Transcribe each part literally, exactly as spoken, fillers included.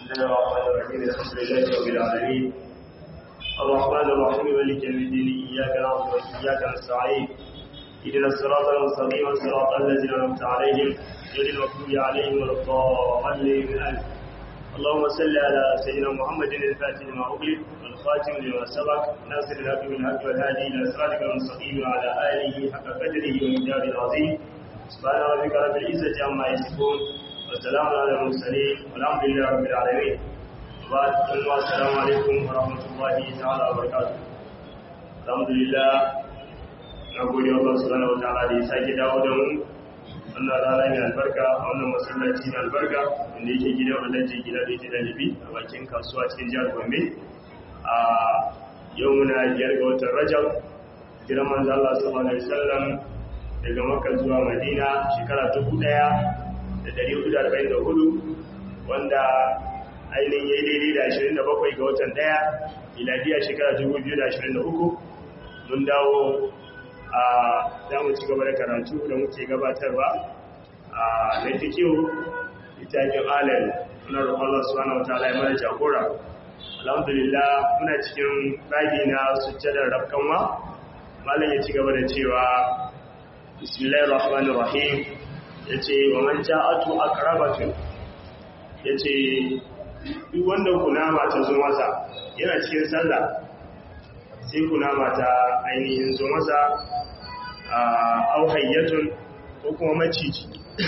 الله الرحمن الرحيم الحمد لله رب العالمين الرحمن الرحيم مالك يوم الدين إياك نعبد وإياك نستعين اهدنا الصراط المستقيم صراط الذين أنعمت عليهم غير المغضوب عليهم ولا الضالين آمين اللهم صل على سيدنا محمد الفاتح لما أغلق والخاتم لما سبق ناصر الحق بالحق والهادي إلى صراطك المستقيم وعلى آله حق قدره ومقداره العظيم سبحان ربك رب العزة عما يصفون والسلام على المرسلين والحمد لله رب العالمين وبعد السلام عليكم ورحمة الله تعالى وبركاته الحمد لله نقول الله سبحانه وتعالى لساك داود wannan rana mai albarka a wannan masallaci mai albarka wanda yake gidan alhaji gida da yake dalibi a bakin kasuwa cikin jihar Gombe a yau muna biyar ga watan Rajab jiran manzo Allah sallallahu alaihi wasallam daga Makka zuwa Madina shekara dubu ɗaya da ɗari hudu da arba'in da hudu wanda ainihin yayi daidai da ashirin da bakwai ga watan ɗaya miladiya shekara dubu biyu da ashirin da uku mun dawo a za mu ci gaba da karatu da muke gabatarwa a lafikiyo littafin alal muna roƙon Allah subhanahu wataala ya mana jagora alhamdulillah muna cikin babi na sujjadar rafkanwa malam ya ci gaba da cewa bismillahir rahmanir rahim yace wa man ja'atu aqrabatun yace duk wanda kunama ta zo masa yana cikin sallah sai kunama ta ainihin zo masa au hayyatun ko kuma maciji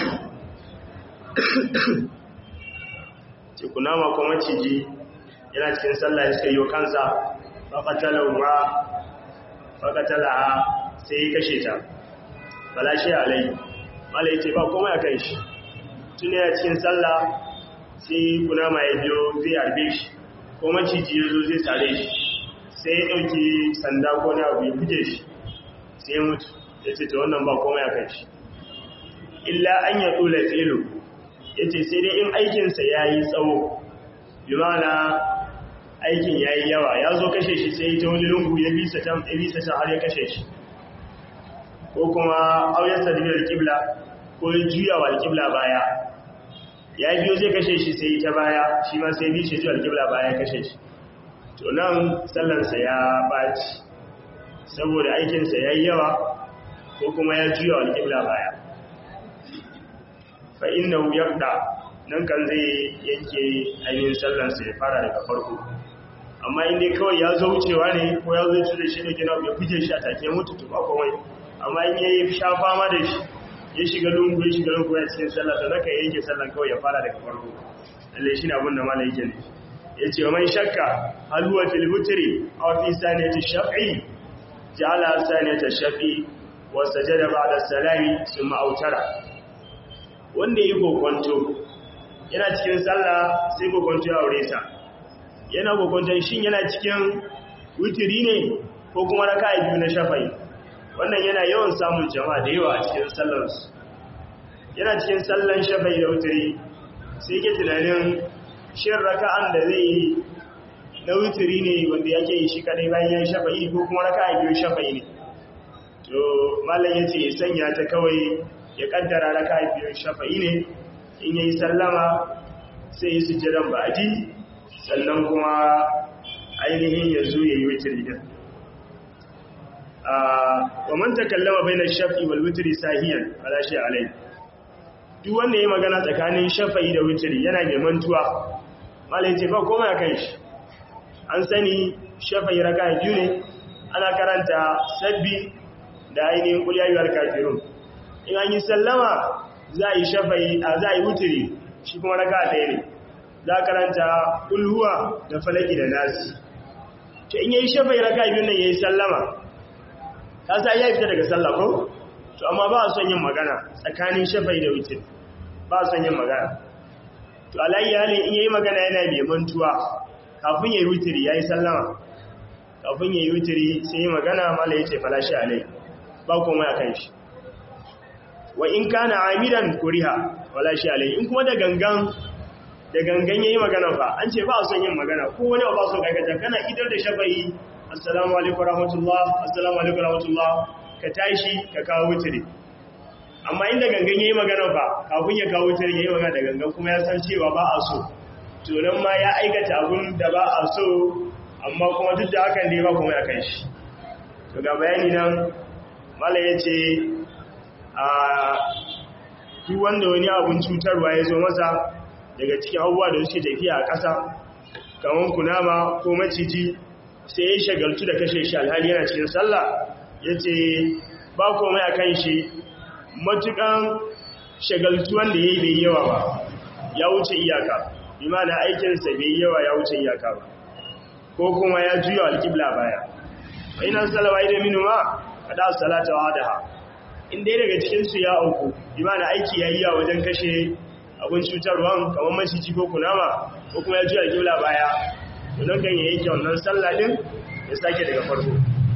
ce kunama ko maciji yana cikin sallah suka yi kansa faƙatalawa faƙatalaha sai ya kashe ta balashi alai malai ce ba kuma ya kai shi tun yana cikin sallah sai kunama ya biyo zai harbe shi ko maciji ya zo zai sare shi sai ya ɗauki sanda ko na abu ya buge shi sai ya mutu ya ce ta wannan ba kuma ya kai shi illa an ya tula filo ya ce sai dai in aikinsa ya yi tsawo bi mana aikin ya yi yawa ya zo kashe shi sai ta wani lungu ya bisa ta har ya kashe shi ko kuma auyar sadibiyar kibla ko ya juya wa alkibla baya ya biyo zai kashe shi sai ta baya shi ma sai bishe juya alkibla baya ya kashe shi to nan sallarsa ya baci saboda aikinsa ya yi yawa ko kuma ya juya alƙibla baya fa inna yaqda nan kan zai yanke ainihin sallarsa ya fara daga farko amma in dai kawai ya zo wucewa ne ko ya zo cire shi da gina ya fije shi a take mutu to ba komai amma in yayi shafa ma da shi ya shiga lungu ya shiga lungu ya cikin sallah to zaka yanke sallar kawai ya fara daga farko lalle shi ne abin da malai yake ne yace wa man shakka hal huwa fil wutri aw fi saniyati shaf'i ja'ala saniyata shaf'i wasajada ba'da salami thumma autara wanda yi kokonto yana cikin sallah sai kokonto ya aure sa yana kokonton shin yana cikin witiri ne ko kuma raka'a biyu na shafa'i wannan yana yawan samun jama'a da yawa a cikin sallar su yana cikin sallan shafa'i da witiri sai ke tunanin shin raka'an da zai yi na witiri ne wanda yake yi shi kadai bayan ya shafa'i ko kuma raka'a biyu shafa'i ne to mallan yace ya sanya ta kawai ya kaddara raka biyu shafa'i ne in yayi sallama sai ya sujjadan ba'di sannan kuma ainihin yazo yayi witri din ah wa man takallama baina shafi wal witri sahiyan fala shi alai duk wanda yayi magana tsakanin shafa'i da witri yana da mantuwa mallan yace ba komai akan shi an sani shafa'i raka biyu ne ana karanta sabbi da ainihin kuliyayyar kafirun in an yi sallama za a yi shafayi a za a yi wuturi shi kuma raka ɗaya ne za a karanta kulhuwa da falaki da nasi to in yi shafayi raka biyun nan ya yi sallama ta sa ya fita daga sallah ko to amma ba a son yin magana tsakanin shafayi da wuturi ba a son yin magana to alayi halin in yi magana yana mai mantuwa kafin ya yi wuturi ya yi sallama kafin ya yi wuturi sai yi magana mala ya ce falashi alai ba kuma ya kan shi wa in kana amidan kuriha wala shi alai in kuma da gangan da gangan yayi magana fa an ce ba a son yin magana ko wani ba so kaga kana idar da shafa'i assalamu alaikum warahmatullah assalamu alaikum warahmatullah ka tashi ka kawo wuturi amma inda gangan yayi magana fa kafin ya kawo wuturi yayi magana da gangan kuma ya san cewa ba a so to nan ma ya aikata abun da ba a so amma kuma duk da hakan ne ba kuma ya kai shi. To ga bayani nan mala ya ce a duk wanda wani abun cutarwa ya zo masa daga cikin abubuwa da suke tafiya a ƙasa kamar kunama ko maciji sai ya shagaltu da kashe shi alhali yana cikin sallah, ya ce ba komai a kan shi matuƙan shagaltuwan da ya yi bai yawa ba, ya wuce iyaka, imana aikinsa bai yawa ya wuce iyaka ba, ko kuma ya juya alƙibla baya. Ina salawa idan minu ma kada salata wa daha inda daga cikinsu ya auku, imana aiki ya yi yawa wajen kashe abin cutarwan kamar maciji ko kunama ko kuma ya juya alƙibla baya, don kan ya yanke wannan sallah din ya sake daga farko.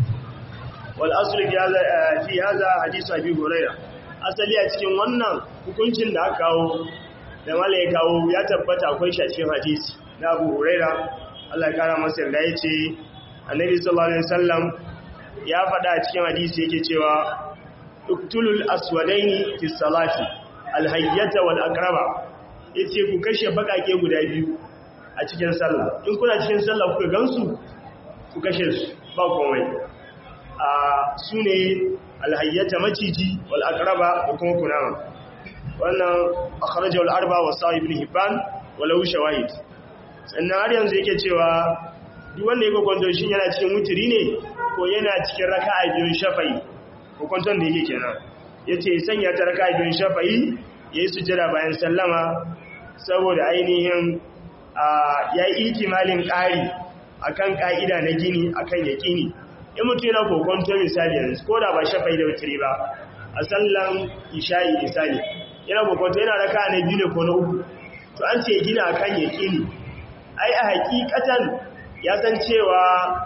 Wal asli fi hadha hadithu Abi Hurairah, asali a cikin wannan hukuncin da aka kawo da malai kawo ya tabbata akwai shafin hadisi na Abu Hurairah, Allah ya kara masa yarda, yace Annabi sallallahu alaihi wasallam ya faɗa a cikin hadisi yake cewa uktulul aswadaini fi salati alhayyata wal aqraba, yace ku kashe bakake guda biyu a cikin sallah, in kuna cikin sallah kuka gansu ku kashe su ba komai. a sune alhayyata maciji wal aqraba da kuma kunama. Wannan akhrajahu al arba wa sahih ibn hibban walau shawahid. Sannan har yanzu yake cewa duk wanda yake kwando shin yana cikin wutiri ne ko yana cikin raka'a biyun shafa'i, ko kwanton da yake kenan yace sanya ta raka'a biyun shafa'i yayi sujjada bayan sallama saboda ainihin ya yi ikimalin ƙari akan ƙa'ida na gini akan yaƙini. In mutum yana kokonto misali yanzu ko da ba shafai da wutiri ba a sallan isha'i misali yana kokonto yana raka na biyu ne ko na uku, to an ce gina akan yaƙini, ai a hakikatan ya san cewa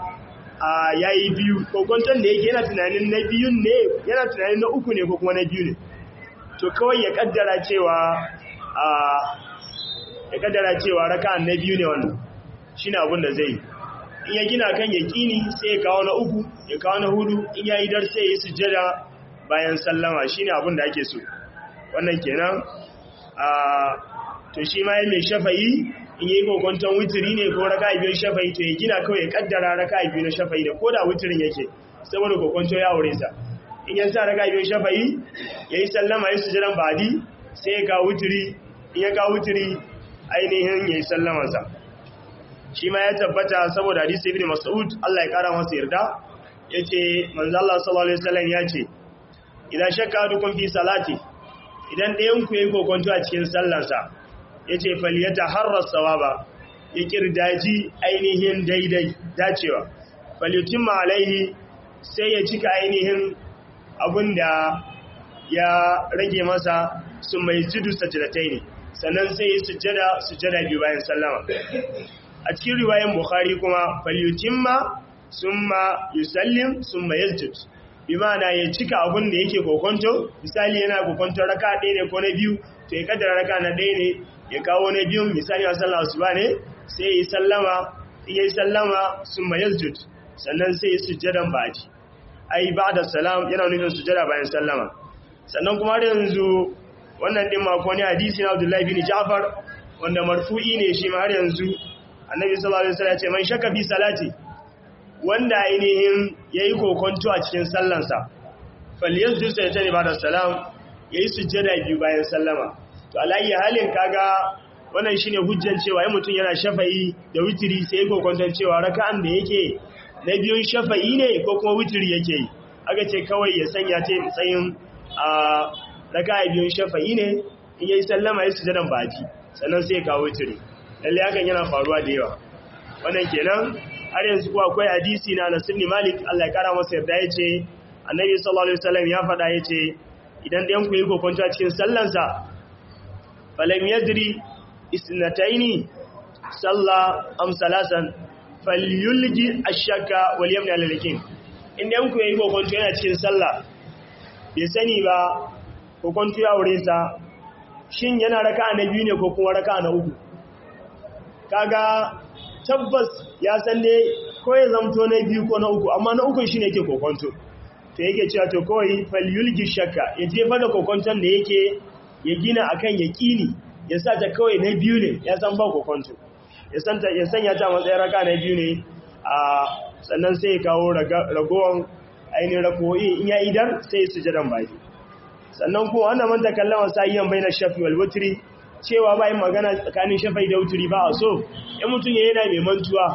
ya yi biyu, kokonton da yake yana tunanin na biyun ne, yana tunanin na uku ne ko kuma na biyu ne, to kawai ya kaddara cewa ya kaddara cewa raka'an na biyu ne wannan shine abin da zai yi. In ya gina kan yaqini sai ya kawo na uku, ya kawo na hudu, in ya yi dar sai ya sujjada bayan sallama, shine abin da ake so. Wannan kenan a to shi ma mai shafa'i in yayi kokonton witiri ne ko raka'a biyu shafa'i, to ya gina kawai ya kaddara raka'a biyu na shafa'i da koda witirin yake saboda kokonto ya aure sa. In ya sa raka'a biyu shafa'i yayi sallama yayi sujjadan ba'di sai ya kawo witiri, in ya kawo witiri ainihin ya yi sallamansa. Shi ma ya tabbata saboda hadisi ibn Mas'ud Allah ya kara masa yarda, ya ce manzo Allah sallallahu alaihi wasallam ya ce idan shakka dukun fi salati, idan ɗayan ku yayi kokonto a cikin sallarsa, ya ce faliyata harras sawaba, ya kirdaji ainihin daidai dacewa, falyutimma alaihi, sai ya cika ainihin abinda ya rage masa, sun mai jidu sajdatai ne, sannan sai yi sujjada sujjada biyu bayan sallama. A cikin riwayan Bukhari kuma falyutimma summa yusallim summa yasjud, bi ma'ana ya cika abin da yake kokonto, misali yana kokonto raka ɗaya ne ko na biyu, to ya kaddara raka na ɗaya ne ya kawo na biyu, misali a sallar asuba ne sai yi sallama, in yi sallama summa yasjud, sannan sai yi sujjadan ba'di, ai ba'da salam yana nufin sujjada bayan sallama. Sannan kuma har yanzu wannan din ma ko ne hadisi na Abdullah bin Ja'far wanda marfu'i ne shi ma har yanzu Annabi sallallahu alaihi wasallam ya ce man shakka fi salati, wanda ainihin yayi kokonto a cikin sallansa, falyasjud sayyidina ba'da salam, yayi sujjada biyu bayan sallama. To alayyi halin kaga wannan shine hujjan cewa ai mutun yana shafa'i da witiri sai yayi kokonton cewa raka'an da yake na biyun shafa'i ne ko kuma witiri yake yi, aka ce kawai ya sanya ta tsayin a raka'a biyun shafa'i ne, in yayi sallama yayi sujudan baki sannan sai ya kawo witiri. Lalle hakan yana faruwa da yawa. Wannan kenan har yanzu kuwa akwai hadisi na Anas ibn Malik Allah ya kara masa yarda, yace Annabi sallallahu alaihi wasallam ya faɗa yace idan ɗayan ku yi kokonto a cikin sallansa, falam yadri isnataini salla am salasan falyulji ash-shakka wal yamna lil-yakin. In ɗayan ku yi kokonto yana cikin sallah bai sani ba, kokonto ya aure sa, shin yana raka'a na biyu ne ko kuma raka'a na uku, kaga tabbas ya san ne ko ya zamto na biyu ko na uku, amma na ukun shine yake kokonto, to yake cewa to kawai falyulji shakka, ya jefa da kokonton da yake ya gina akan yaqini, ya sa ta kawai na biyu ne, ya san ba kokonto. ya santa ya sanya ta matsayin raka na biyu ne a sannan sai ya kawo ragowan ainihin rako'i in ya idan sai sujadan baki sannan kuma wannan man takallama sayyan baina shafi wal wutri cewa ba yin magana tsakanin shafai da wutri ba a so in mutum ya yana mai mantuwa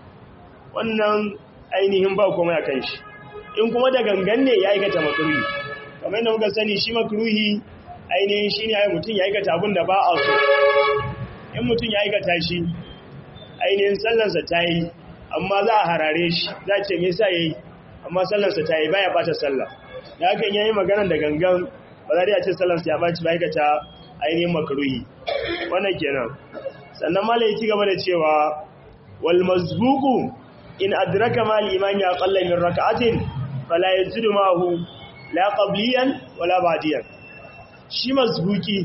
wannan ainihin ba komai a kan shi in kuma da gangan ne ya aikata makruhi kamar yadda muka sani shi makruhi ainihin shi ne mutum ya aikata abin da ba a so in mutum ya aikata shi ainihin sallarsa ta yi amma za a harare shi za a ce me sa ya yi amma sallarsa ta yi baya bata sallah da hakan ya yi magana da gangan ba za a ce sallarsa ya baci ba aikata ainihin makruhi wannan kenan sannan mala ya ci gaba da cewa wal mazbuqu in adraka ma al-imami aqalla min rak'atin fala yazidu ma'ahu la qabliyan wala ba'diyan shi mazbuki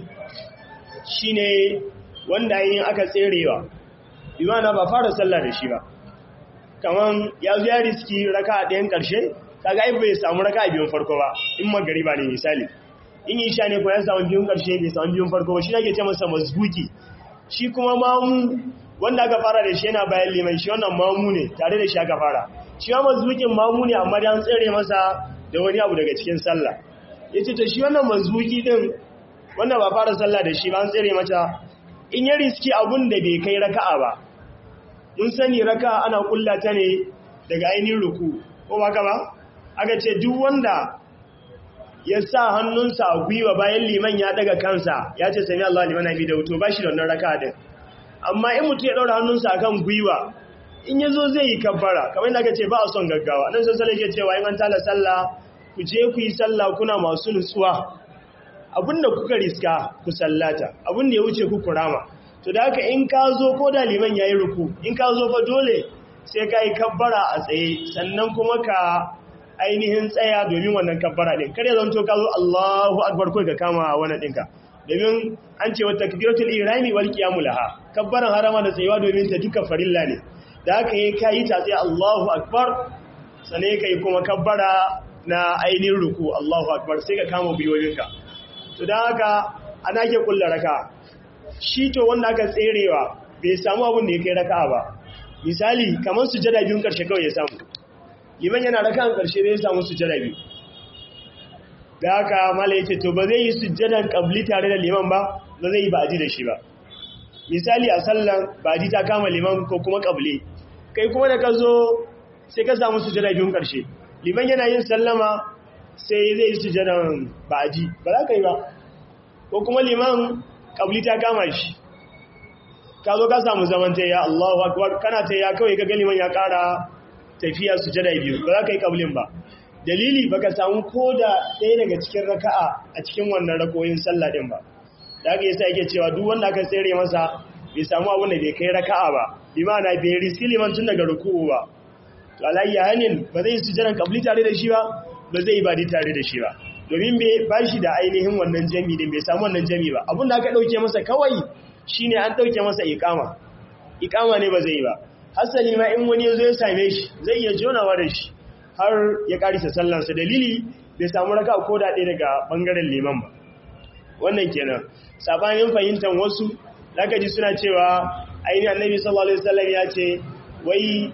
shine wanda yin aka tserewa imana ba fara sallah da shi ba kaman ya zo ya riski raka'a ɗayan ƙarshe kaga ai bai samu raka'a biyun farko ba in magariba ne misali in isha ne ko ya samu biyun ƙarshe bai samu biyun farko ba shi ake ce masa mazbuki shi kuma mamu wanda aka fara da shi yana bayan liman shi wannan mamu ne tare da shi aka fara shi ma mazbukin mamu ne amma da an tsere masa da wani abu daga cikin sallah yace to shi wannan mazbuki din wanda ba fara sallah da shi ba an tsere mata in ya riski abun da bai kai raka'a ba mun sani raka'a ana kullata ne daga ainihin ruku ko ba ba aka ce duk wanda ya sa hannunsa a gwiwa bayan liman ya daga kansa ya ce sami Allah liman abi da wuto ba shi da wannan raka'a din amma in mutum ya daura hannunsa akan gwiwa in yazo zai yi kabbara kamar yadda aka ce ba a son gaggawa nan sai sallah yake cewa in an tala sallah ku je ku yi sallah kuna masu nutsuwa abinda kuka riska ku sallata abinda ya wuce ku kurama to da haka in ka zo ko da liman yayi ruku in ka zo fa dole sai ka yi kabbara a tsaye sannan kuma ka ainihin tsaya domin wannan kabbara din kare zanto ka zo Allahu akbar ko ka kama wannan dinka domin an ce wata takbiratul ihrami wal qiyamu laha kabbaran harama da tsayuwa domin ta duka farilla ne da haka yayi kai ta sai Allahu akbar sannan kai kuma kabbara na ainihin ruku Allahu akbar sai ka kama biyoyinka to da haka ana ke kullu raka shi to wanda aka tserewa bai samu abin da ya kai raka ba misali kamar sujada biyun karshe kawai ya samu liman yana raka'an karshe bai samu sujada biyu da haka mala yace to ba zai yi sujjadan qabli tare da liman ba ba zai yi ba'di da shi ba misali a sallan ba'di ta kama liman ko kuma qabli kai kuma da ka zo sai ka samu sujjada biyun karshe liman yana yin sallama sai zai yi sujjadan ba'di ba za ka yi ba ko kuma liman qabli ta kama shi ka zo ka samu zaman tayya Allahu akbar kana tayya kawai ka ga liman ya kara tafiya sujjada biyu ba za ka yi qablin ba dalili baka samu koda ɗaya daga cikin raka'a a cikin wannan rakoyin sallah din ba da haka yasa yake cewa duk wanda aka tsere masa bai samu abin da bai kai raka'a ba bi ma'ana bai riski liman tun daga ruku'u ba to alayya hanin ba zai sujjadan qabli tare da shi ba ba zai ibadi tare da shi ba domin bai bashi da ainihin wannan jami din bai samu wannan jami ba abin da aka dauke masa kawai shine an dauke masa iqama iqama ne ba zai yi ba hasali ma in wani yazo ya same shi zai iya jonawa da shi har ya karisa sallansa dalili bai samu raka ko da ɗaya daga ɓangaren liman ba wannan kenan sabanin fahimtar wasu zaka ji suna cewa ainihin annabi sallallahu alaihi wasallam ya ce wai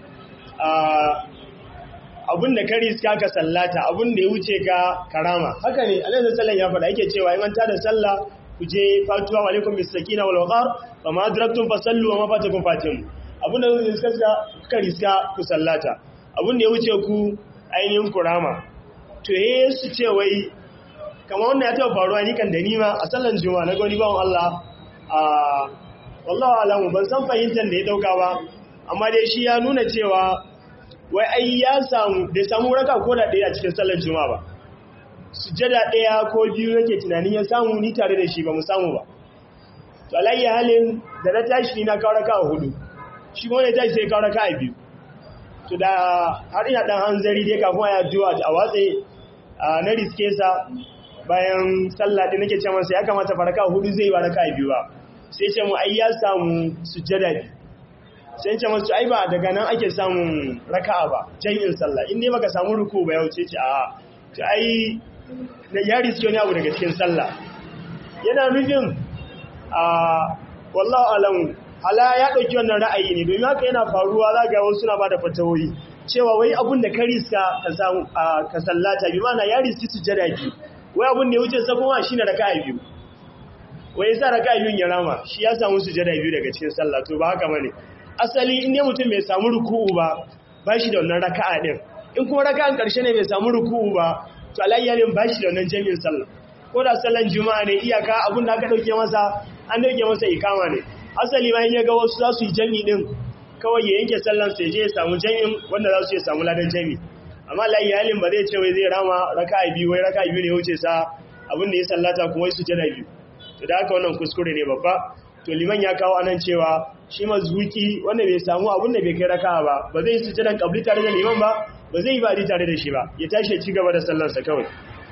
abin da ka riska ka sallata abin da ya wuce ka karama haka ne annabi sallallahu ya faɗa yake cewa in an tada sallah ku je fatuwa wa alaikum bis sakina wal waqar fa ma adraktum fasallu wa ma fatakum fatim abin da kuka riska ku sallata abin da ya wuce ku ainihin kurama to ye su ce wai kamar wanda ya taɓa faruwa ni kan da nima a sallan juma'a na gani bawon Allah a wallahu alamu ban san fahimtar da ya dauka ba amma dai shi ya nuna cewa wai ai ya samu da samu raka ko da ɗaya a cikin sallan juma'a ba sujjada ɗaya ko biyu yake tunanin ya samu ni tare da shi ba mu samu ba to alayya halin da na tashi ni na kawo raka hudu shi kuma ne tashi sai kawo raka biyu to da har ina dan hanzari dai kafin ya addu'a a watse na riske sa bayan sallah din nake cewa sai ya kamata faraka hudu zai ba raka biyu ba sai ce mu ai ya samu sujjada sai ce musu ai ba daga nan ake samun raka'a ba jami'in sallah in dai baka samu ruku ba yau ce ce a to ai da ya riske ne abu daga cikin sallah yana nufin a wallahi alam hala ya dauki wannan ra'ayi ne domin haka yana faruwa za ga wasu suna bada fatawoyi cewa wai abun da ka riska ka samu ka sallata bi ma'ana ya riski sujjada biyu wai abun da ya wuce sa kuma shine raka'a biyu wai yasa raka'a biyun ya rama shi ya samu sujjada biyu daga cikin sallah to ba haka bane asali in ne mutum bai samu ruku'u ba ba shi da wannan raka'a din in kuma raka'an karshe ne bai samu ruku'u ba to alayyalin ba shi da wannan jami'in sallah ko da sallan juma'a ne iyaka abun da aka dauke masa an dauke masa ikama ne asali ma in ya ga wasu za su yi jami'i din kawai ya yanke sallan sai je ya samu jami'in wanda za su yi samu ladan jami'i amma alayyalin ba zai ce wai zai rama raka'a biyu wai raka'a biyu ne ya wuce sa abun da ya sallata kuma su jira biyu to da haka wannan kuskure ne babba to liman ya kawo anan cewa shi mazhuki wanda bai samu abun da bai kai raka'a ba ba zai yi sujudan qabli tare da liman ba ba zai yi badi tare da shi ba ya tashi ya ci gaba da sallarsa kawai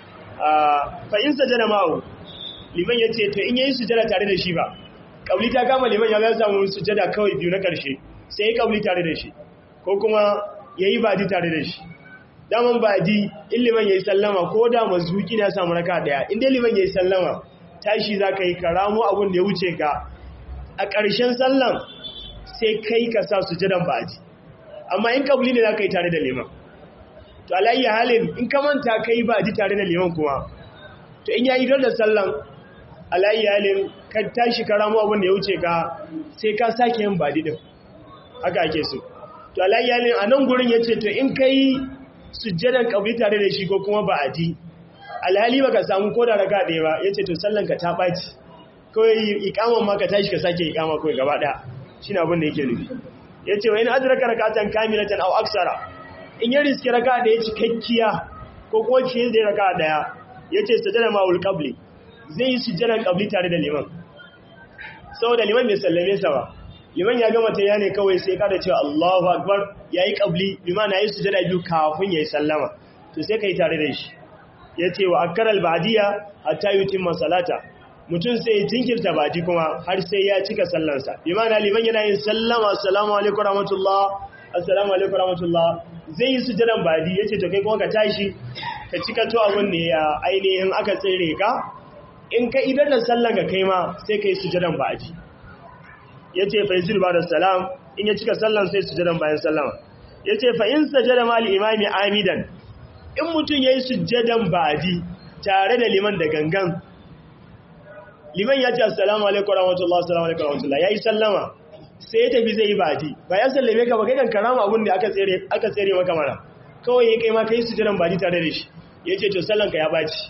fa in sajada ma'u liman yace to in yayi sujada tare da shi ba qabli ta kama liman ya ga samu sujada kawai biyu na karshe sai ya qabli tare da shi ko kuma yayi badi tare da shi daman badi in liman yayi sallama ko da mazhuki ne ya samu raka daya in dai liman yayi sallama tashi zaka yi karamo abun da ya wuce ka a ƙarshen sallan sai kai ka sa sujadan badi amma in qabli ne zaka yi tare da liman to alayyi halin in ka manta kai ba ji tare da liman kuma to in yayi don da sallan alayyi halin ka tashi karamu abin da ya wuce ka sai ka sake yin badi din haka ake so to alayyi halin a nan gurin yace to in kai sujjadan kabli tare da shi ko kuma ba'adi alhali baka samu ko da raka ɗaya ba yace to sallan ka ta baci kawai ikaman ma ka tashi ka sake ikama kawai gaba daya shine abin da yake nufi yace wa in adraka rakatan kamilatan aw aksara in yi riski raka da ya cikakkiya ko kuma fiye da raka daya ya ce sujjada ma'ul qabli zai yi sujjadan qabli tare da liman saboda liman bai sallame sa ba liman ya gama ta ne kawai sai kada cewa Allahu akbar yayi qabli liman yayi sujjada biyu kafin yayi sallama to sai kai tare da shi yace wa akaral ba'diya hatta yutimma salata mutum sai ya jinkirta ba'di kuma har sai ya cika sallansa liman liman yana yin sallama assalamu alaikum rahmatullah assalamu alaikum rahmatullah zai yi sujadan badi yace to kai kuma ka tashi ka cika to abun ne ya ainihin aka tsire ka in ka idan da sallan ka kai ma sai kai sujadan badi yace fa yajil ba'da salam in ya cika sallan sai sujadan bayan sallama yace fa in sajada mal imami amidan in mutun yayi sujadan badi tare da liman da gangan liman ya ce assalamu alaikum warahmatullahi assalamu alaikum warahmatullahi yayi sallama sai ya tafi zai yi badi ba ya sallame ka ba kai kan karama abun da aka tsere aka tsere maka mana kawai ya kai ma kai sujudan badi tare da shi yace to sallanka ya baci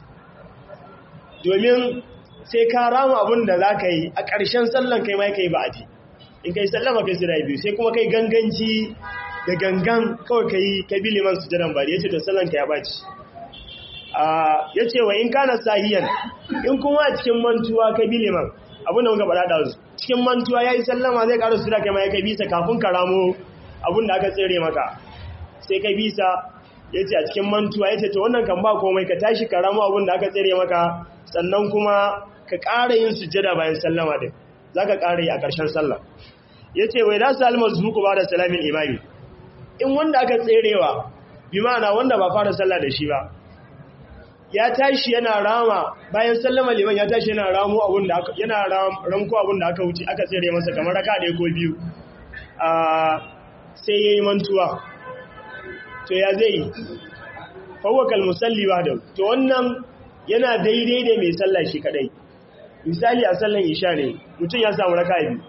domin sai ka rama abun da zaka yi a ƙarshen sallan kai ma kai badi in kai sallama kai sujada biyu sai kuma kai ganganci da gangan kawai kai kai bi liman sujudan badi yace to sallanka ya baci a yace wa in kana sahiyan in kuma a cikin mantuwa kai bi liman abun da muka faɗa da su cikin mantuwa yayi sallama zai ƙara sura kai ma kai bisa kafin ka ramo abun da aka tsere maka sai kai bisa yace a cikin mantuwa yace to wannan kan ba komai ka tashi ka ramo abun da aka tsere maka sannan kuma ka ƙara yin sujjada bayan sallama din zaka ƙara yi a ƙarshen sallah yace wai da salma zuku ba da salamin imami in wanda aka tserewa bi ma'ana wanda ba fara sallah da shi ba ya tashi yana rama bayan sallama liman ya tashi yana ramu abun da aka yana ranko abun da aka wuce aka tsere masa kamar raka ɗaya ko biyu a sai yayi mantuwa to ya zai fawakal musalli wahda to wannan yana daidai da mai sallah shi kadai misali a sallan isha ne mutum ya samu raka biyu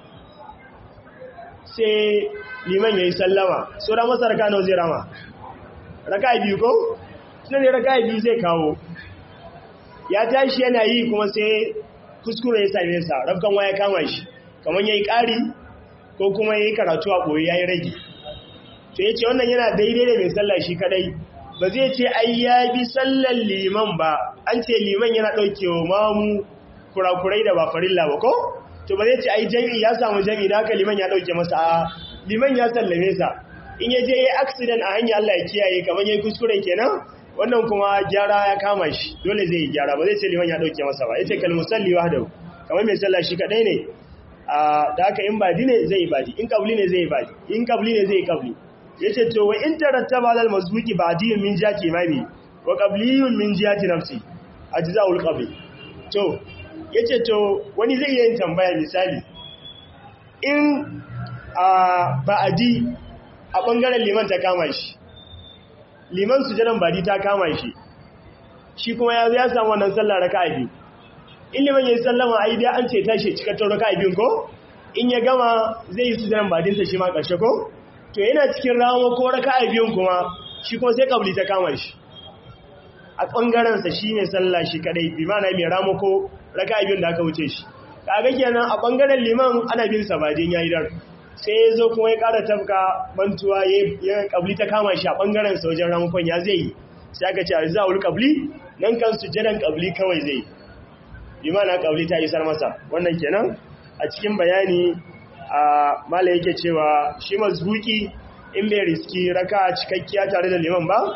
sai liman yayi sallama sura masa raka nawa zai rama raka biyu ko sai ne raka biyu zai kawo ya tashi yana yi kuma sai kuskure ya same sa rabkan waya kama shi kamar yayi ƙari ko kuma yayi karatu a boye yayi rage to yace wannan yana daidai da mai sallah shi kadai ba zai ce ai ya bi sallar liman ba an ce liman yana daukewa mamu kurakurai da ba farilla ba ko to ba zai ce ai jami'i ya samu jami'i da haka liman ya dauke masa a liman ya sallame sa in yaje yayi accident a hanya Allah ya kiyaye kamar yayi kuskure kenan wannan kuma gyara ya kama shi dole zai yi gyara ba zai ce liman ya dauke masa ba yace kal musalli wahdahu kamar mai sallah shi kadai ne a da haka in badi ne zai yi badi in kabli ne zai yi badi in kabli ne zai yi kabli yace to wa in tarattaba al mazbuqi badi min jati imami wa qabliyun min jati nafsi ajza'ul qabli to yace to wani zai yi tambaya misali in a ba'adi a ɓangaren liman ta kama shi liman sujadan ba'adi ta kama shi shi kuma ya ya samu wannan sallah raka'a biyu in liman yayi sallama ai dai an ce tashi cikakken raka'a biyun ko in ya gama zai yi sujadan ba'adin sa shi ma karshe ko to yana cikin rawo ko raka'a biyun kuma shi kuma sai kabli ta kama shi a ɓangaren sa shine sallah shi kadai bi ma'ana mai ramo ko raka'a biyun da aka wuce shi kaga kenan a ɓangaren liman ana bin sa ba'adin yayi dar sai ya zo kuma ya ƙara tafka mantuwa ya kabli ta kama shi a ɓangaren sa wajen ramukon ya zai yi sai aka ce a za'ul kabli nan kan sujadan kabli kawai zai imana kabli ta isar masa wannan kenan a cikin bayani a mala yake cewa shi mazbuki in bai riski raka cikakkiya tare da liman ba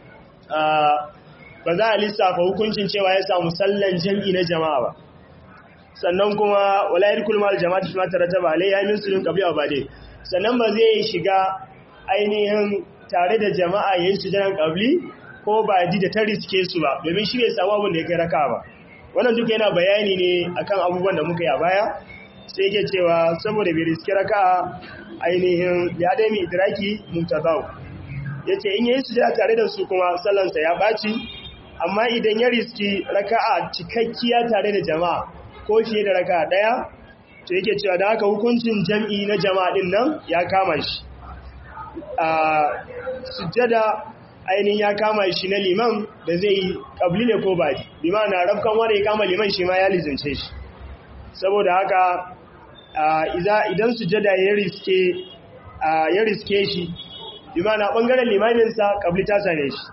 ba za a lissafa hukuncin cewa ya samu sallan jam'i na jama'a ba sannan kuma wala yadkhul mal jama'ati fi ma tarataba alayhi min sunnah qabli wa ba'di sannan ba zai shiga ainihin tare da jama'a yayin sujudan qabli ko ba'di da ta riske su ba domin shi bai samu abin da ya kai raka ba wannan duka yana bayani ne akan abubuwan da muka yi a baya sai yake cewa saboda bai riske raka ainihin ya dai mi idraki mutadaw yace in yayin sujuda tare da su kuma sallansa ya baci amma idan ya riski raka'a cikakkiya tare da jama'a ko fiye da raka daya to yake cewa da haka hukuncin jam'i na jama'a din nan ya kama shi a sujjada ainihin ya kama shi na liman da zai yi kabli ne ko baji liman na rafkan wanda ya kama liman shi ma ya lizince shi saboda haka idan sujjada ya riske ya riske shi liman na bangaren limaninsa kabli ta same shi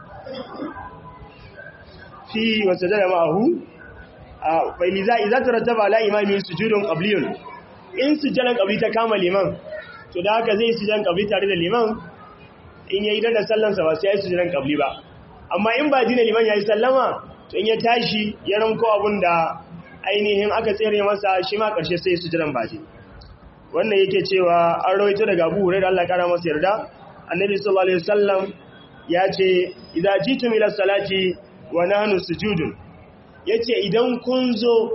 fi wasu jada ma'ahu bai liza iza tarattaba ala imami sujudun qabliyun in sujudan qabli ta kama liman to da haka zai sujudan qabli tare da liman in yayi da sallan sa ba sai yayi sujudan qabli ba amma in ba dina liman yayi sallama to in ya tashi ya ranko abunda ainihin aka tsere masa shi ma karshe sai sujudan baji wannan yake cewa an rawaito daga Abu Hurairah Allah ya kara masa yarda annabi sallallahu alaihi wasallam ya ce idza jitum ila salati wa nahnu sujudun ya ce idan kun zo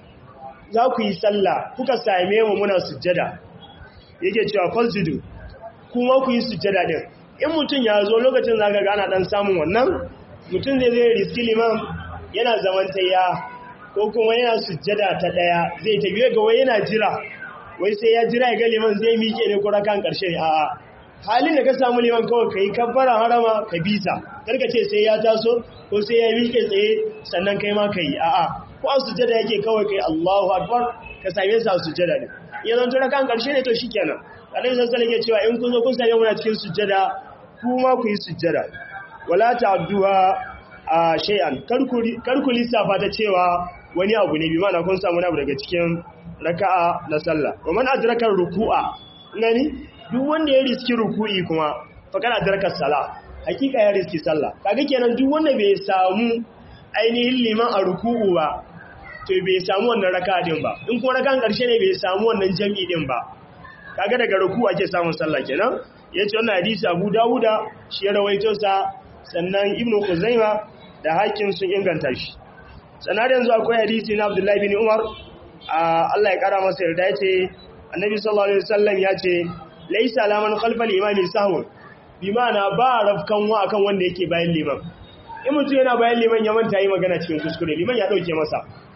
za ku yi sallah kuka same mu muna sujjada yake cewa fasjudu kuma ku yi sujjada din in mutum ya zo lokacin zaka ga ana dan samun wannan mutum zai zai riski liman yana zamantayya ko kuma yana sujjada ta daya zai tafiye ga wai yana jira wai sai ya jira ya ga liman zai miƙe ne ko rakan karshe a'a halin da ka samu liman kawai kai kabbara harama ka bisa karka ce sai ya taso ko sai ya miƙe tsaye sannan kai ma kai a'a ko a sujjada yake kawai kai Allahu akbar ka same sa sujjada ne yanzu to rakan karshe ne to shikenan Annabi sallallahu alaihi wasallam yake cewa in kun zo kun same mu na cikin sujjada kuma ku yi sujjada wala ta'duha a shay'an karku lissafa ta cewa wani abu ne bi ma'ana kun samu abu daga cikin raka'a na sallah wa man adraka ruku'a ngani duk wanda ya riski ruku'i kuma fa kana adraka sala hakika ya riski sallah kaga kenan duk wanda bai samu ainihin liman a ruku'u ba to bai samu wannan raka'a din ba in kuma raka'an karshe ne bai samu wannan jami'i din ba kaga daga ruku'u ake samun sallah kenan yace wannan hadisi Abu Dawuda shi ya rawaito sa sannan Ibn Khuzaimah da Hakim sun inganta shi sannan yanzu akwai hadisi na Abdullah bin Umar Allah ya kara masa yarda yace Annabi sallallahu alaihi wasallam yace laysa laman khalfal imami sahun bi ma'ana ba rafkan wa akan wanda yake bayan liman in mutum yana bayan liman ya manta yi magana cikin kuskure liman ya dauke masa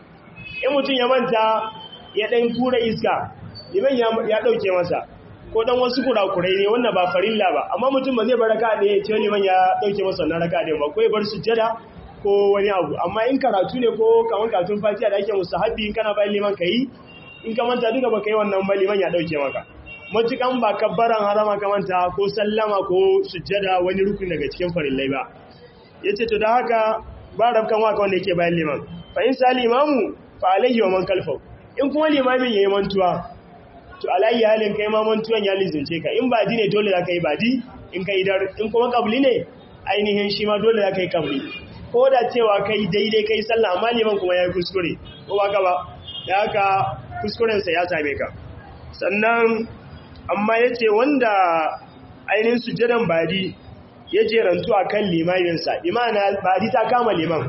in mutum ya manta ya dan kura iska liman ya dauke masa ko dan wasu kurakurai ne wannan ba farilla ba amma mutum ba zai bar raka da ya ce liman ya dauke masa wannan raka da ba ko ya bar sujjada ko wani abu amma in karatu ne ko kaman katun fatiha da ake mustahabi in kana bayan liman kai in ka manta duka baka yi wannan ba liman ya dauke maka matukan ba kabbaran harama ka manta ko sallama ko sujjada wani rukun daga cikin farillai ba yace to da haka ba rabkan waka wanda yake bayan liman fa in sali imamu fa alayhi wa man kalfa in kuma limamin yayi mantuwa to alayhi halin kai ma mantuwan ya lizince ka in badi ne dole zaka yi badi in kai dar in kuma kabli ne ainihin shi ma dole zaka yi kabli ko da cewa kai daidai kai sallah amma liman kuma yayi kuskure ko ba ka ba da haka kuskuren sa ya same ka sannan amma yace wanda ainihin sujjadan badi ya jerantu akan limamin sa imana badi ta kama liman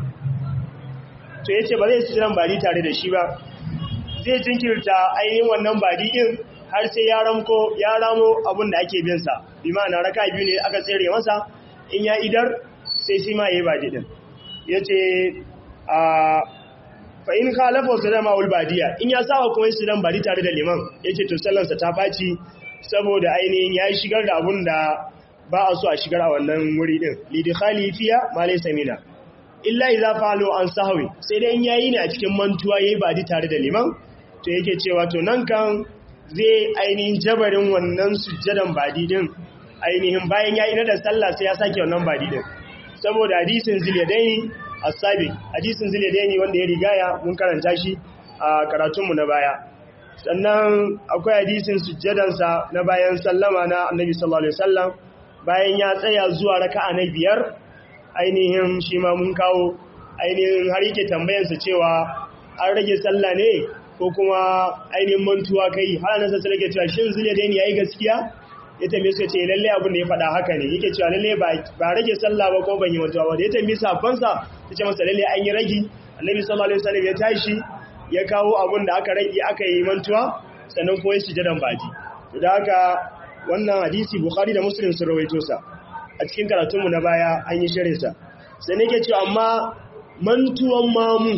to yace ba zai sujjadan badi tare da shi ba zai jinkirta ainihin wannan badi din har sai ya ramko ya ramo abin da ake bin sa bi ma'ana raka biyu ne aka tsere masa in ya idar sai shi ma yayi badi din yace a fa in khalafa sallama wal badiya in ya saba kuma shi dan badi tare da liman yace to sallarsa ta baci saboda ainihin ya shigar da abun da ba a so a shigar a wannan wuri din lidkhali fiya ma laysa mina illa idza fa'alu an sahwi sai dai in yayi ne a cikin mantuwa yayi badi tare da liman to yake cewa to nan kan zai ainihin jabarin wannan sujjadan badi din ainihin bayan yayi na da sallah sai ya sake wannan badi din saboda hadisin Zilyadaini as-sabiq hadisin Zilyadaini wanda ya rigaya mun karanta shi a karatunmu na baya sannan akwai hadisin sujjadansa na bayan sallama na Annabi sallallahu alaihi wasallam bayan ya tsaya zuwa raka'a na biyar ainihin shi ma mun kawo ainihin har yake tambayarsa cewa an rage sallah ne ko kuma ainihin mantuwa kai har nan sai yake cewa shin Zilyadaini yayi gaskiya ya tambaye su ce lalle abin da ya faɗa haka ne yake cewa lalle ba rage sallah ba ko ban yi mantuwa ba da ya tambaye safansa ta ce masa lalle an yi ragi Annabi sallallahu alaihi wasallam ya tashi ya kawo abin da aka rage aka yi mantuwa sannan kuma ya sujudan baji da haka wannan hadisi Bukhari da Muslim sun rawaito sa a cikin karatunmu na baya an yi shirin sa sai nake cewa amma mantuwan mamu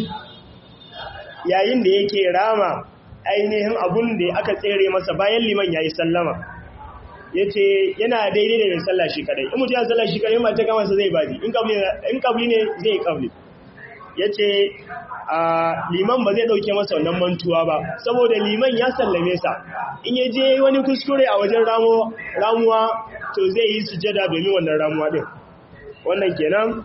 yayin da yake rama ainihin abun da aka tsere masa bayan liman yayi sallama yace yana daidai da mai sallah shi kadai in mutum ya sallah shi kadai ma ta kama sa zai baji in kabli in kabli ne zai kabli yace a liman ba zai dauke masa wannan mantuwa ba saboda liman ya sallame sa in ya je wani kuskure a wajen ramo ramuwa to zai yi sujada domin wannan ramuwa din wannan kenan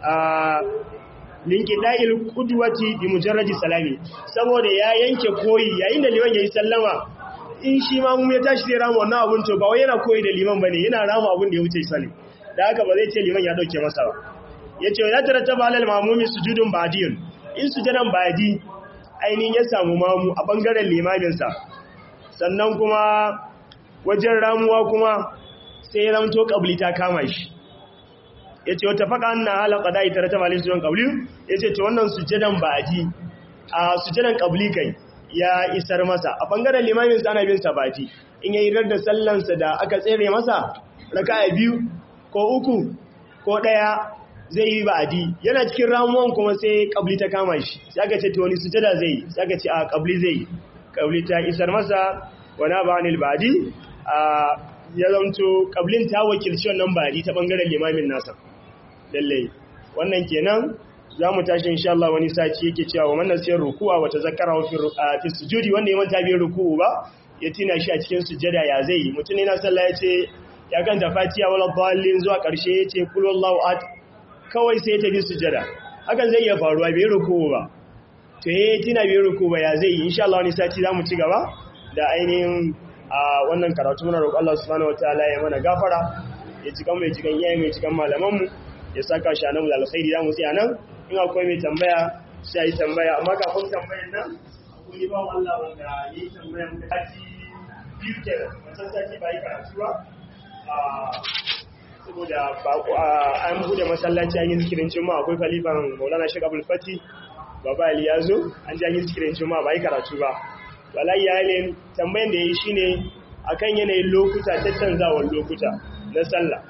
a linkida'il qudwati bi mujarradi salami saboda ya yanke koyi yayin da liman yayi sallama in shi ma mu ya tashi zai rama wannan abun to ba wai yana koyi da liman bane yana rama abun da ya wuce sani da haka ba zai ce liman ya dauke masa ba yace ya tarattaba alal mamumi sujudun ba'diyun in sujudan ba'di ainihin ya samu mamu a bangaren limamin sa sannan kuma wajen ramuwa kuma sai ya ramto qabli ta kama shi yace wata faka anna hala qada'i tarattaba alal sujudun qabli yace to wannan sujudan ba'di a sujudan qabli kai ya isar masa a bangaren limamin sa ana bin sa bati in yayi da sallansa da aka tsere masa raka'a biyu ko uku ko daya zai yi ba'di yana cikin ramuwan kuma sai qabli ta kama shi sai aka ce to wani sujada zai sai aka ce a qabli zai qabli ta isar masa wana ba'anil ba'di a ya zanto qablin ta wakilci wannan ba'di ta bangaren limamin nasa lalle wannan kenan za mu tashi insha Allah wani sati yake cewa wannan sai ruku'a wata zakara fi sujudi wanda ya manta bi ruku'u ba ya tina shi a cikin sujada ya zai mutum yana sallah ya ce ya kanta fatiha wala dallin zuwa karshe ya ce kul wallahu ahad kawai sai ya tafi sujada hakan zai iya faruwa bai ruku'u ba to eh tina bi ruku'u ba ya zai insha Allah wani sati za mu ci gaba da ainihin a wannan karatu muna roƙon Allah subhanahu wataala ya mana gafara ya cikan mai cikan iyaye mai cikan malaman mu ya saka shi anan da alkhairi za mu tsaya nan in akwai mai tambaya sai yi tambaya amma kafin tambayan nan akwai ba Allah wanda yi tambayan da haji biyu ke wancan sati ba yi karatu ba saboda an bude masallaci an yi zikirin juma'a akwai kalifan Maulana Sheikh Abdul Fati Baba Ali yazo an ji an yi zikirin juma'a ba yi karatu ba wallahi yalin tambayan da yayi shine akan yanayin lokuta ta canzawar lokuta na sallah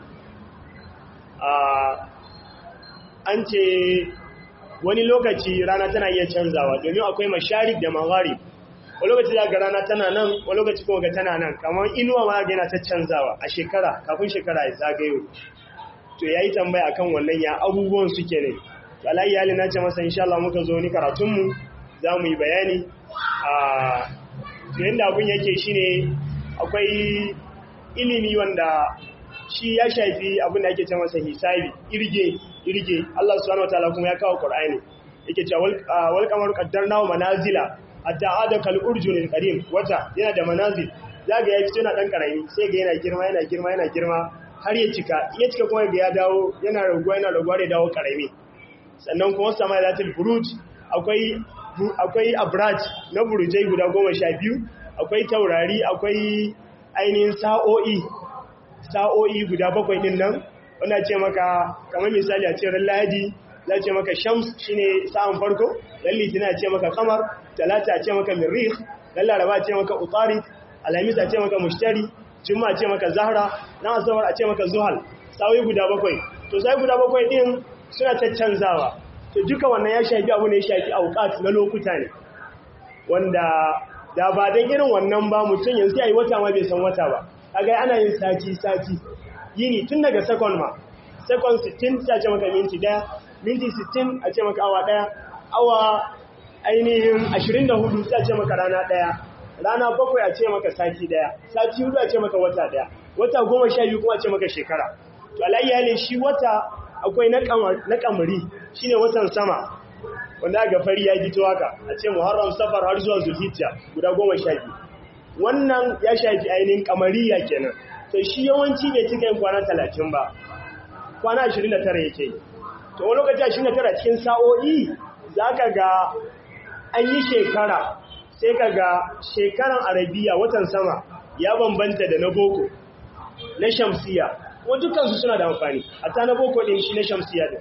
an ce wani lokaci rana tana iya canzawa domin akwai masharik da magharib wani lokaci za ga rana tana nan wani lokaci kuma ga tana nan kamar inuwa ma ga yana ta canzawa a shekara kafin shekara ya zagayo to yayi tambaya akan wannan ya abubuwan suke ne wallahi yali na ce masa insha Allah muka zo ni karatun mu za mu yi bayani a to yanda abun yake shine akwai ilimi wanda shi ya shafi abin da ake ce masa hisabi irge irge Allah subhanahu wataala kuma ya kawo Qur'ani yake cewa wal qamaru qaddarnahu manazila hatta ada kal urjunil qadim wata yana da manazil zaga ya fito na dan karami sai ga yana girma yana girma yana girma har ya cika ya cika kuma ga ya dawo yana raguwa yana raguwa da dawo karami sannan kuma sama zatul buruj akwai akwai abraj na burujai guda goma sha biyu akwai taurari akwai ainihin sa'o'i sa'o'i guda bakwai din nan wanda ce maka kamar misali a cikin lahadi za ce maka shams shine sa'an farko dan litina ce maka kamar talata ce maka mirrikh dan laraba ce maka utarid alhamis a ce maka mushtari, juma'a a ce maka zahra, ran asabar a ce maka zuhal, sa'o'i guda bakwai. To sai guda bakwai din suna caccanzawa. To duka wannan ya shafi abu ne ya shafi auqat na lokuta ne. Wanda da ba dan irin wannan ba mutum yanzu yayi wata ma bai san wata ba. Kaga ana yin sati sati. Yini tun daga second ma. Second sittin sai a ce maka minti daya, minti sittin a ce maka awa daya, awa ainihin ashirin da hudu sai a ce maka rana daya, rana bakwai a ce maka sati daya, sati hudu a ce maka wata daya, wata goma sha biyu kuma a ce maka shekara. To alayyalin shi wata akwai na kamari shine watan sama wanda ga fari ya fito haka a ce Muharram, Safar har zuwa Zulhijja guda goma sha biyu. Wannan ya shafi ainihin kamariya kenan. To shi yawanci bai cika yin kwana talatin ba, kwana ashirin da tara yake. To wani lokaci ashirin da tara cikin sa'o'i za ka ga an yi shekara, sai ka ga shekaran arabiya watan sama ya bambanta da na boko na shamsiya, kuma dukansu suna da amfani, hatta na boko ɗin shi na shamsiya ɗin.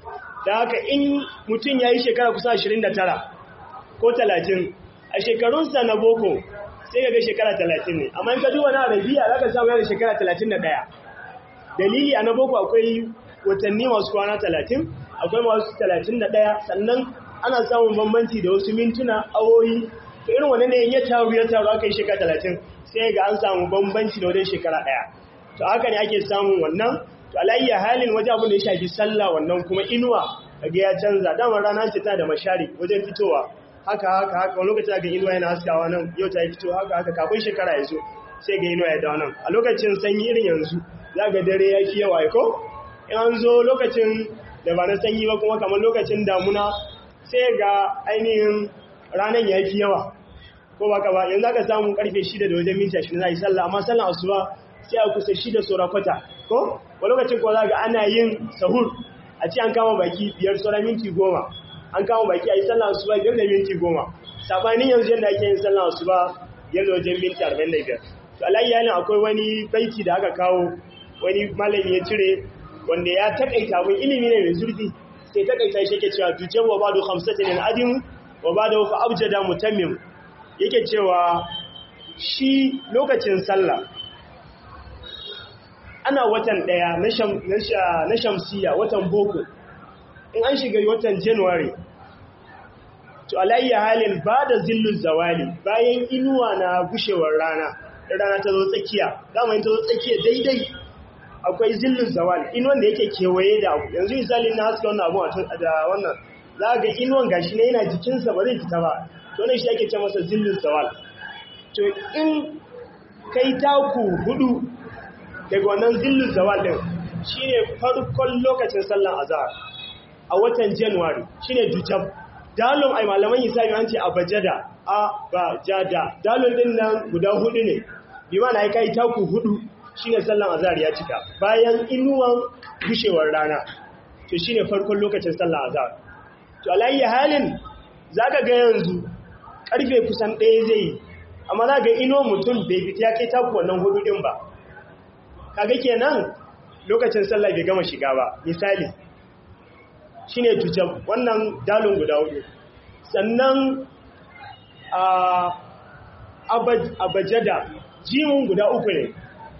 Da haka in mutum ya yi shekara kusa ashirin da tara ko talatin a shekarunsa na boko sai ka ga shekara talatin ne, amma in ka duba na arabiya za ka samu yana shekara talatin da ɗaya. Dalili a na boko akwai watanni masu kwana talatin, akwai masu talatin da ɗaya, sannan ana samun bambanci da wasu mintuna, awoyi. To irin wannan ne ya taru ya taru aka yi shekara talatin sai ga an samu bambanci da wajen shekara ɗaya. To haka ne ake samun wannan. To alayya halin waje abin da ya shafi sallah wannan kuma inuwa kaga ya canza. Damar rana ce ta da mashari wajen fitowa. Haka haka haka wani lokacin ga inuwa yana haskawa nan, yau ta yi fito haka haka kafin shekara ya zo sai ga inuwa ya dawo nan. A lokacin sanyi irin yanzu za ga dare ya fi yawa ko? In an zo lokacin da ba na sanyi ba kuma kamar lokacin damuna sai ga ainihin ranar ya fi yawa ko ba ka ba. Yanzu aka samu karfe shida da wajen minti ashirin za a yi sallah, amma sallah asuba sai a kusa shida saura kwata ko? Wani lokacin ko za ga ana yin sahur a ce an kama baki biyar saura minti goma, an kama baki a yi sallah asuba biyar da minti goma, sabanin yanzu yadda ake yin sallah asuba biyar da wajen minti arba'in da biyar. To alayyalin akwai wani baiti da aka kawo wani malami ya cire wanda ya takaita abin ilimi ne mai zurfi, sai takaita shi yake cewa tujan wa ba'du khamsatin al-adim wa ba'du fa abjada mutammim. Yake cewa shi lokacin sallah ana watan daya na sham na shamsiya, watan boko. In an shiga watan January to alayya halin ba da zillu zawali, bayan inuwa na gushewar rana, rana ta zo tsakiya, dama in ta zo tsakiya daidai akwai zillun zawal, inuwan da yake kewaye da abu. Yanzu misali na haska wannan abu da wannan, za ga inuwan gashi ne yana jikinsa ba zai fita ba, to ne shi ake ce masa zillun zawal. To in kai taku hudu daga wannan zillun zawal din shine farkon lokacin sallan azhar a watan January, shine dujab. Dalon ai malaman hisabi an ce abajada, a ba jada, dalon din nan guda hudu ne, bi ma na kai taku hudu shine sallan azhar ya cika bayan inuwan gushewar rana. To shine farkon lokacin sallan azhar. To alayyi halin zaka ga yanzu karfe kusan ɗaya zai, amma zaka ga inuwan mutum bai fita ya kai taku wannan hudu din ba. Kaga kenan lokacin sallah bai gama shiga ba. Misali shine tujab, wannan dalon guda hudu. Sannan a abajada jimun guda uku ne.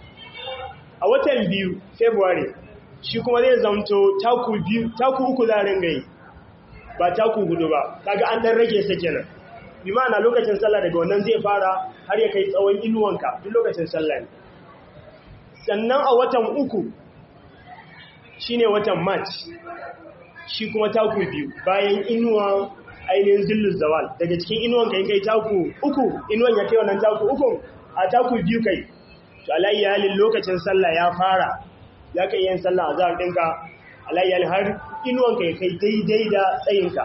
A watan biyu February shi kuma zai zamto taku biyu, taku uku za a ringa yi ba taku hudu ba. Kaga an dan rage sa kenan. Bi ma'ana lokacin sallah daga wannan zai fara har ya kai tsawon inuwanka duk lokacin sallah ne. Sannan a watan uku shine watan March, shi kuma taku biyu bayan inuwa ainihin zillul zawal. Daga cikin inuwanka in kai taku uku, inuwan ya kai wannan taku uku, a taku biyu kai. To alayyi halin lokacin sallah ya fara, ya kai yin sallah azhar ɗinka alayyi halin har inuwanka ya kai daidai da tsayinka.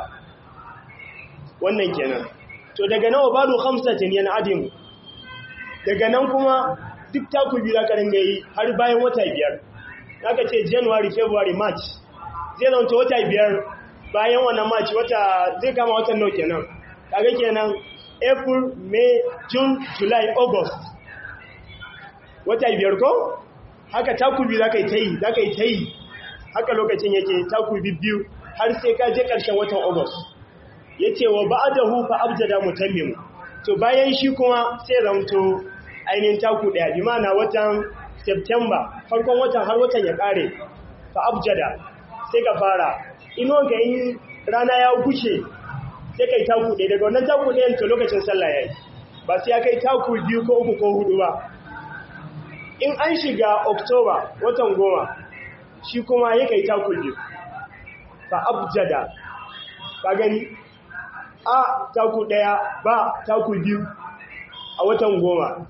Wannan kenan. To daga nawa badu khamsatin yana adimu, daga nan kuma duk taku biyu za ka ringa yi har bayan wata biyar. Aka ce January, February, March zai zauta wata biyar. Bayan wannan March wata zai kama watan nau kenan. Kaga kenan April, May, June, July, August, wata biyar ko? Haka taku biyu za ka yi ta yi, za ka yi ta yi. Haka lokacin yake taku biyu har sai ka je ƙarshen watan August. Ya ce wa ba'adahu fa abjada mutammim. To bayan shi kuma sai zamto ainihin taku ɗaya bi ma'ana watan September farkon watan har watan ya ƙare fa abjada sai ka fara inuwanka in rana ya gushe sai kai taku ɗaya daga wannan taku ɗayan to lokacin sallah yayi ba sai ya kai taku biyu ko uku ko hudu ba in an shiga October watan goma shi kuma ya kai taku biyu fa abjada ka gani a taku ɗaya ba taku biyu a watan goma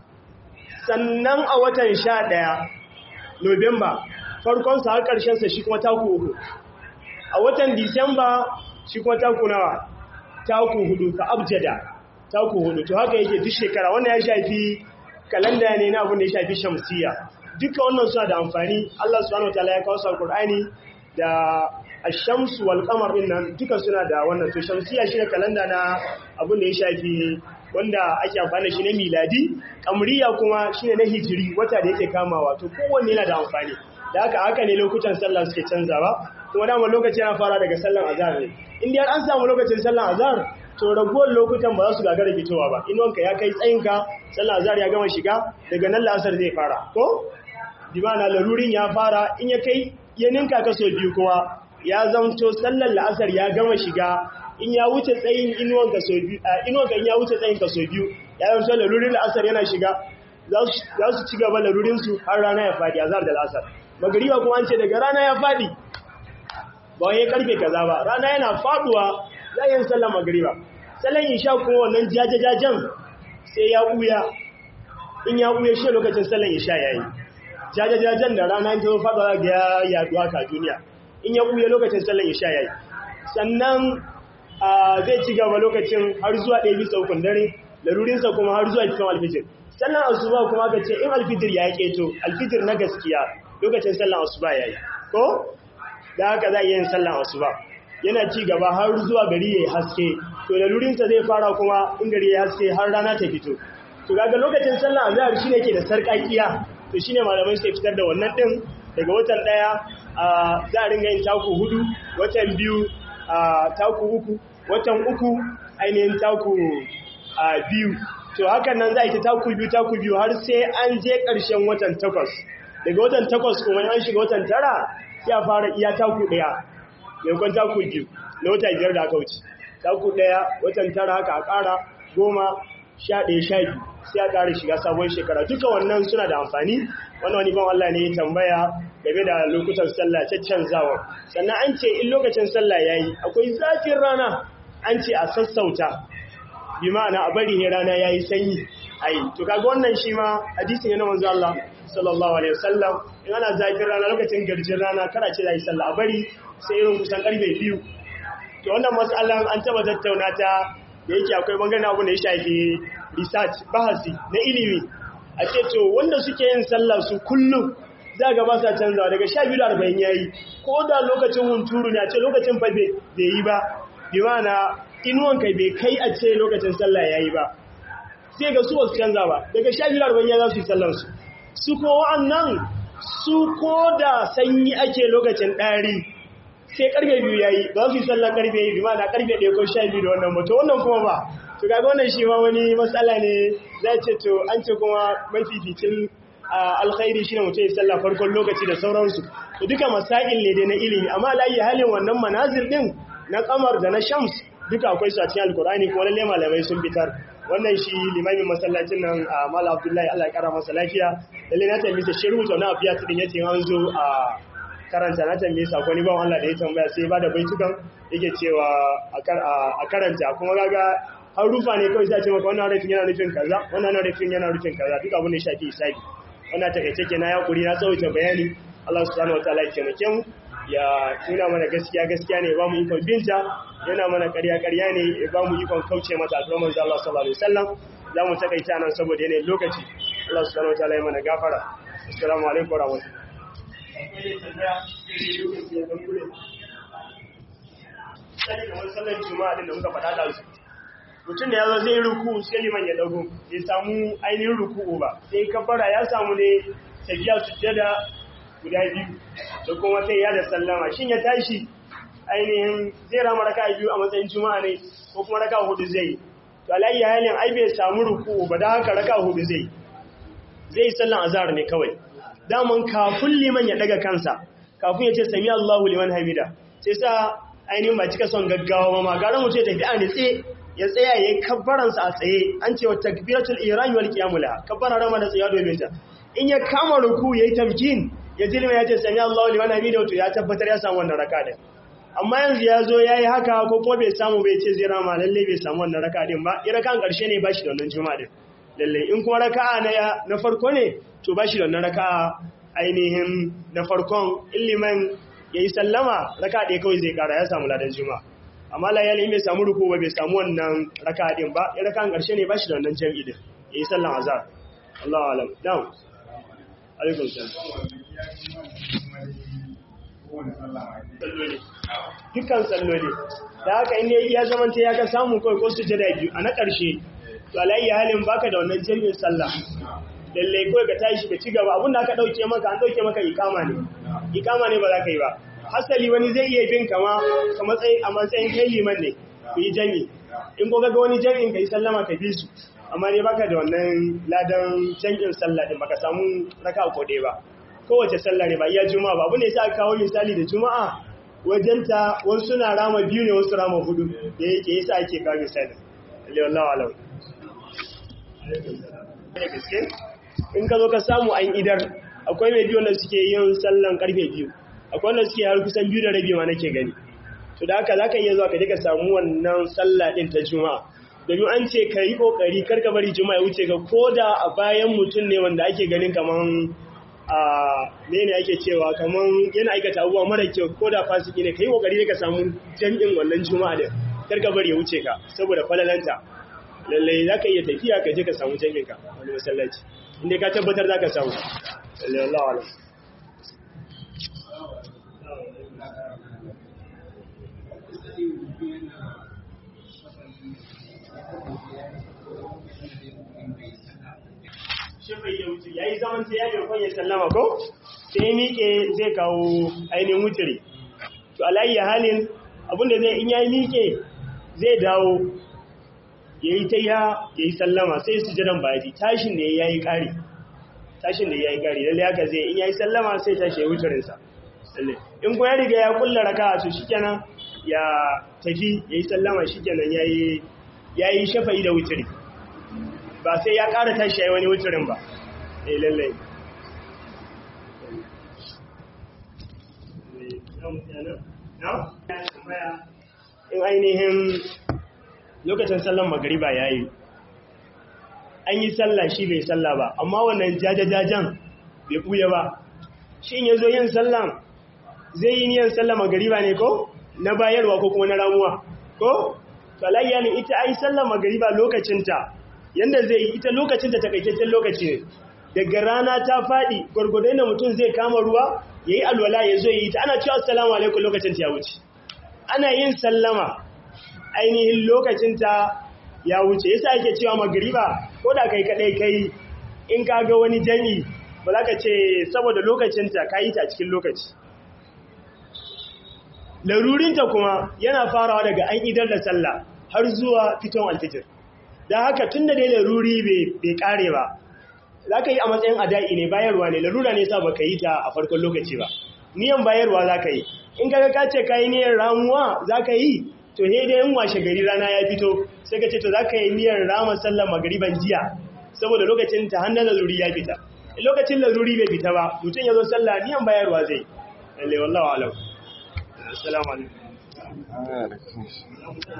sannan a watan sha ɗaya November farkonsa har ƙarshensa shi kuma taku uku a watan Disamba shi kuma taku nawa taku hudu ka abjada taku hudu to haka yake duk shekara wannan ya shafi kalanda ne na abin da ya shafi shamsiya duka wannan suna da amfani Allah subhanahu wataala ya kawo su alqur'ani da ash-shamsu wal qamar din nan duka suna da wannan to shamsiya shine kalanda na abin da ya shafi wanda ake amfani da shi na miladi kamriya kuma shine na hijiri wata da yake kamawa to kowanne yana da amfani da haka haka ne lokutan sallah suke canzawa kuma dama lokaci yana fara daga sallan azhar ne in dai an samu lokacin sallan azhar to raguwar lokutan ba za su gagara fitowa ba inuwanka ya kai tsayinka sallan azhar ya gama shiga daga nan la'asar zai fara ko dimana larurin ya fara in ya kai ya ninka kaso biyu kuma ya zamto sallan la'asar ya gama shiga in ya wuce tsayin inuwanka so biyu inuwanka in ya wuce tsayin kaso biyu ya zamto larurin la'asar yana shiga za su ci gaba larurinsu har rana ya fadi azhar da la'asar magariba kuma an ce daga rana ya fadi ba wai karfe kaza ba rana yana faduwa za yin sallar magariba sallar isha kuma wannan jajajajen sai ya buya in ya buya shi lokacin sallar isha yayi jajajajen da rana ta faduwa ga yaduwa ka duniya in ya buya lokacin sallar isha yayi sannan zai ci gaba lokacin har zuwa ɗaya bisa ukun dare larurinsa kuma har zuwa cikin alfijir sallar asuba kuma ka ce in alfijir ya keto alfijir na gaskiya lokacin sallar asuba yayi ko da haka za a yin sallar asuba yana ci gaba har zuwa gari ya haske to lalurinsa zai fara kuma in gari ya haske har rana ta fito to kaga lokacin sallar azhar shine ke da sarkakiya to shine malamai suke fitar da wannan din daga watan daya za a ringa yin taku hudu watan biyu taku uku watan uku ainihin taku biyu to hakan nan za a yi ta taku biyu taku biyu har sai an je ƙarshen watan takwas daga watan takwas kuma an shiga watan tara sai a fara iya taku daya yankon taku biyu na wata biyar da aka wuce taku daya watan tara haka a ƙara goma sha ɗaya sha biyu sai a ƙara shiga sabon shekara duka wannan suna da amfani wannan wani ban Allah ne ya tambaya game da lokutan sallah caccanzawa sannan an ce in lokacin sallah yayi akwai zafin rana an ce a sassauta bi ma'ana a bari ne rana yayi sanyi ai to kaga wannan shi ma hadisi ne na manzo Allah sallallahu alaihi wasallam in ana zafin rana lokacin garjin rana kada ce zai sallah a bari sai irin kusan karfe biyu to wannan mas'alan an taba tattauna ta da yake akwai bangaren abu da ya shafi research bahasi na ilimi a ce to wanda suke yin sallah su kullum za ga ba sa canzawa daga sha biyu da arba'in yayi ko da lokacin hunturu ne a ce lokacin fa bai yi ba bi ma'ana inuwan kai bai kai a ce lokacin sallah yayi ba sai ga su ba su canza ba daga sha biyu da arba'in ya za su yi sallar su su ko wa'annan su ko da sanyi ake lokacin ɗari sai karfe biyu yayi ba su yi sallar karfe biyu ma na karfe ɗaya ko sha biyu da wannan ba to wannan kuma ba to kaga wannan shi ma wani matsala ne za ce to an ce kuma mafificin alkhairi shine mutum ya sallah farkon lokaci da sauransu to duka masail ne dai na ilimi amma layi halin wannan manazir din na kamar da na shams duka akwai su a cikin alkurani kuma lalle malamai sun fitar wannan shi limamin masallacin nan a Malam Abdullahi Allah ya kara masa lafiya lalle na tambaye shi rubuta na afiya tudin yace an zo a karanta na tambaye sa akwai ban Allah da ya tambaya sai ba da baitukan yake cewa a karanta kuma kaga har rufa ne kawai sai ce maka wannan harafin yana nufin kaza wannan harafin yana nufin kaza duka abin da ya shafi hisabi wannan takeice kenan ya kuri na tsawaita bayani Allah subhanahu wataala ya taimake mu ya tuna mana gaskiya gaskiya ne ba mu ikon binta yana mana ƙarya ƙarya ne ba mu ikon kauce mata a manzo Allah sallallahu alaihi wasallam za mu takaita nan saboda yanayin lokaci Allah subhanahu wataala ya mana gafara assalamu alaikum wa rahmatullahi sai kamar sallar juma'a din da muka faɗa da su mutum da ya zo zai ruku sai liman ya dago ya samu ainihin ruku'u ba sai kafara ya samu ne tafiya sujjada guda biyu da kuma sai ya da sallama shin ya tashi ainihin zai rama raka biyu a matsayin juma'a ne ko kuma raka hudu zai to alayyi halin ai bai samu ruku'u ba da haka raka hudu zai zai yi sallan azhar ne kawai daman kafin liman ya daga kansa kafin ya ce sami Allahu liman hamida sai sa ainihin ba cika son gaggawa ma gara mutum ya tafi a nitse ya tsaya ya yi kabbaransa a tsaye an ce wa takbiratul ihram wal qiyam laha kabbara rama da tsaya domin ta in ya kama ruku yayi tamkin ya ji liman ya ce sami Allahu liman hamida to ya tabbatar ya samu wannan raka din amma yanzu ya zo yayi haka ko kuma bai samu bai ce zai rama lalle bai samu wannan raka din ba irakan karshe ne bashi da wannan juma'a din lalle in kuma raka'a na na farko ne to bashi da wannan raka'a ainihin na farkon illiman yayi sallama raka'a ɗaya kawai zai kara ya samu ladan juma'a amma la yayin bai samu ruku ba bai samu wannan raka'a din ba irakan karshe ne bashi da wannan jami'i din yayi sallan azhar Allahu alam down alaikum salam dukkan salloli da haka inda ya zamanta ya ka samu kawai ko su jada biyu a na ƙarshe to alayyi halin baka da wannan jami'in sallah lalle kawai ka tashi ka ci gaba abinda aka dauke maka an dauke maka ikama ne ikama ne ba za ka yi ba hasali wani zai iya bin kama ka matsayin a matsayin kai liman ne ku yi jami in ko ga wani jami'in ka yi sallama ka bi su amma ne baka da wannan ladan jami'in sallah din baka samu raka ko dai ba kowace sallah ne ba iya juma'a ba abu ne sai aka kawo misali da juma'a wajenta wasu suna rama biyu ne wasu rama hudu da yake yasa ake kawo misali wallahi alam in ka zo ka samu an idar akwai mai biyu wanda suke yin sallan karfe biyu akwai wanda suke har kusan biyu da rabi ma nake gani to da haka zaka iya zuwa ka je ka samu wannan sallah din ta juma'a domin an ce ka yi kokari kar ka bari juma'a ya wuce ka koda a bayan mutum ne wanda ake ganin kaman a mene ake cewa kaman yana aikata abubuwa mara kyau ko da fasiki ne kai kokari ne ka samu jami'in wannan juma'a din kar ka bari ya wuce ka saboda falalanta lalle zaka iya tafiya ka je ka samu jami'in ka wani masallaci inda ka tabbatar zaka samu lalle wallahi alam ya yi zaman sai ya maimakon ya sallama ko sai ya miƙe zai kawo ainihin wuturi to alayyi halin abinda zai in ya yi miƙe zai dawo ya yi ta ya yi sallama sai su jiran baji tashin da ya yi ƙari tashin da ya yi ƙari lalle haka zai in ya yi sallama sai tashi ya wuturinsa in ko ya riga ya kulla raka to shikenan ya tafi ya yi sallama shikenan ya yi shafa'i da wuturi ba sai ya ƙara tashi ya yi wani wuturin ba eh lallai in ainihin lokacin sallan magariba ya yi an yi sallah shi bai sallah ba amma wannan jajajajen bai ɓuya ba shi in ya zo yin sallan zai yi niyan sallan magariba ne ko na bayarwa ko kuma na ramuwa ko falayya ne ita ai sallan magariba lokacinta yanda zai yi ita lokacinta takaitaccen lokaci ne daga rana ta faɗi gwargwadon da mutum zai kama ruwa ya yi alwala ya zo yi ta ana cewa assalamu alaikum lokacin ta ya wuce ana yin sallama ainihin lokacin ta ya wuce yasa ake cewa magriba ko da kai kadai kai in ka ga wani jami ba za ka ce saboda lokacin ta kayi ta cikin lokaci larurinta kuma yana farawa daga an idar da sallah har zuwa fiton alfijir da haka tun da dai laruri bai kare ba za ka yi a matsayin ada'i ne bayarwa ne larura ne sa ba ka yi ta a farkon lokaci ba niyan bayarwa za ka yi in kaga ka ce ka yi niyan ramuwa za ka yi to he dai in washe gari rana ya fito sai ka ce to za ka yi niyan rama sallar magariban jiya saboda lokacin ta hannun laruri ya fita lokacin laruri bai fita ba mutum ya zo sallah niyan bayarwa zai lalle wallahi alam assalamu alaikum